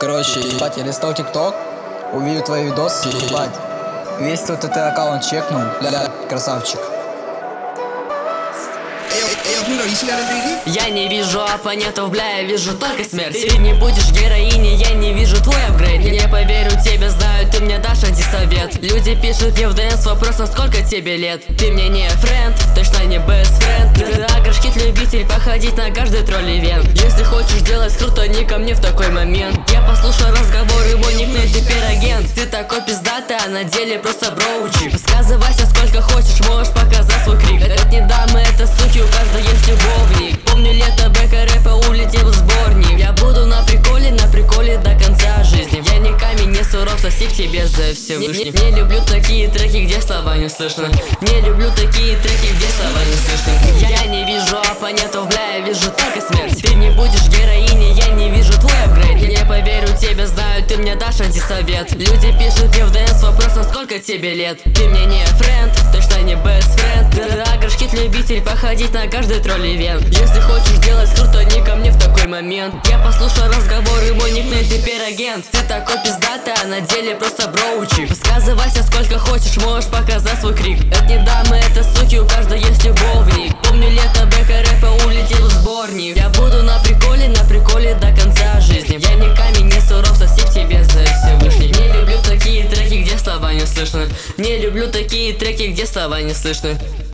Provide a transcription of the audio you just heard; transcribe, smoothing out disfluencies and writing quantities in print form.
Короче, ебать, я листал ТикТок, увидел твои видосы, ебать. Весь тут этот аккаунт чекнул, ля-ля, красавчик. Я не вижу оппонентов, бля, я вижу только смерть. Ты не будешь героиней, я не вижу твой апгрейд. Не поверю тебе, знаю, ты мне дашь антисовет. Люди пишут мне в ДН с вопросом, сколько тебе лет. Ты мне не френд, точно не best friend. Ты аграшкит любитель, походить на каждый тролль-ивент. Если хочешь делать круто, не ко мне в такой момент. Я послушал разговоры, мой никнейм теперь агент. Ты такой пиздатый, а на деле просто броучи. Сказывайся сколько хочешь, можешь показать свой крик. Это не дамы, это суки, у каждой есть любовник. Помню лето, бэка рэпа, улетел в сборник. Я буду на приколе до конца жизни. Я не камень, не суров, спасибо тебе за Всевышний. Не люблю такие треки, где слова не слышно. Не люблю такие треки, где слова не слышно. Я не вижу оппонентов, бля, я вижу только смерть. Ты не будешь героиней, я не вижу твой апгрейд. Не поверю тебе, знаю, ты мне дашь антисовет. Люди пишут мне в ДН с вопросом, сколько тебе лет. Ты мне не френд, точно не best friend. Ты аграшкит любитель, походить на каждый тролль-ивент. Если хочешь делать круто, не ко мне в такой момент. Я послушал разговоры, мой никнейм теперь агент. Ты такой пиздатый, а на деле просто броучи. Сказывайся сколько хочешь, можешь показать свой крик. Это не дамы, это суки, у каждой есть любовник. Помню лето, бэка рэпа, улетел в сборник. Я буду на приколе до конца жизни. Я не камень, не суров, спасибо тебе за Всевышний. Не люблю такие треки, где слова не слышно. Не люблю такие треки, где слова не слышно.